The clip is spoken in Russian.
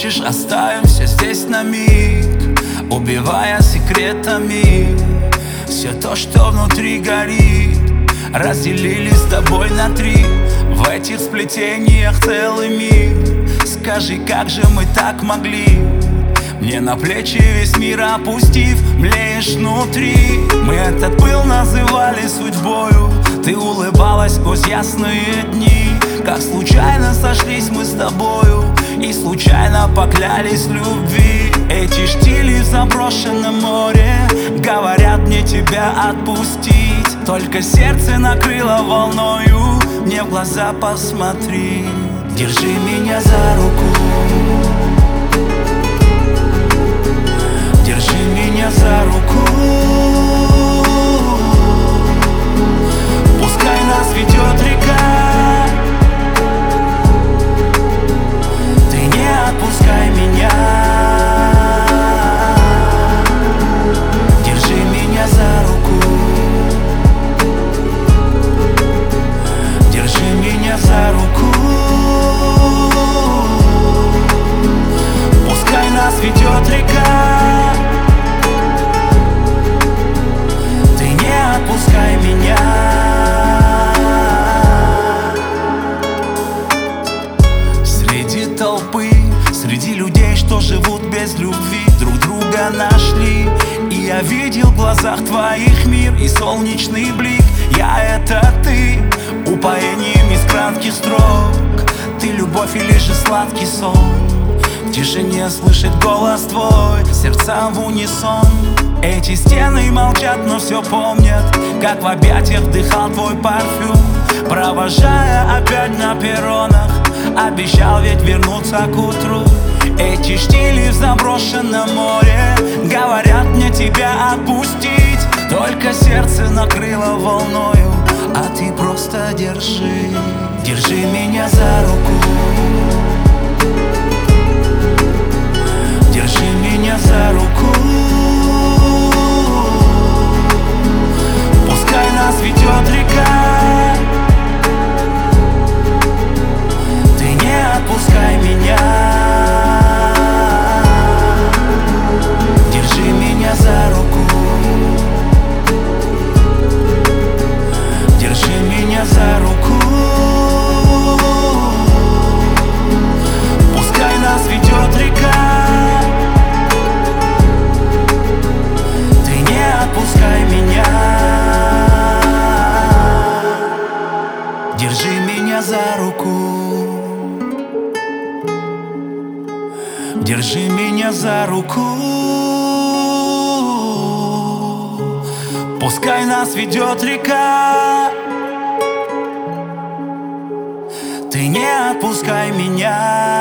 хочешь, оставим все здесь на миг, убивая секретами все то, что внутри горит. Разделили с тобой на три, в этих сплетениях целый мир. Скажи, как же мы так могли? Мне на плечи весь мир опустив, млеешь внутри. Мы этот пыл называли судьбою, ты улыбалась сквозь ясные дни. Как случайно сошлись мы с тобою и случайно поклялись в любви. Эти штили в заброшенном море говорят мне тебя отпустить. Только сердце накрыло волною, мне в глаза посмотри. Держи меня за руку, держи меня за руку. Пускай нас ведет река, ты не отпускай меня. Держи меня за руку, держи меня за руку. Пускай нас ведет река, ты не отпускай меня. Среди толпы, среди людей, что живут без любви, друг друга нашли. И я видел в глазах твоих мир и солнечный блик. Я — это ты, упоением из кратких строк. Ты любовь или же сладкий сон? В тишине слышит голос твой, сердца в унисон. Эти стены молчат, но все помнят, как в объятиях вдыхал твой парфюм. Провожая опять на перронах, обещал ведь вернуться к утру. Эти штили в заброшенном море говорят мне тебя отпустить. Только сердце накрыло волною, а ты просто держи. Держи меня за руку, держи меня за руку. Пускай нас ведет река, ты не отпускай меня. Держи меня за руку, держи меня за руку. Пускай нас ведет река, ты не отпускай меня. Держи меня за руку, держи меня за руку. Пускай нас ведет река, ты не отпускай меня.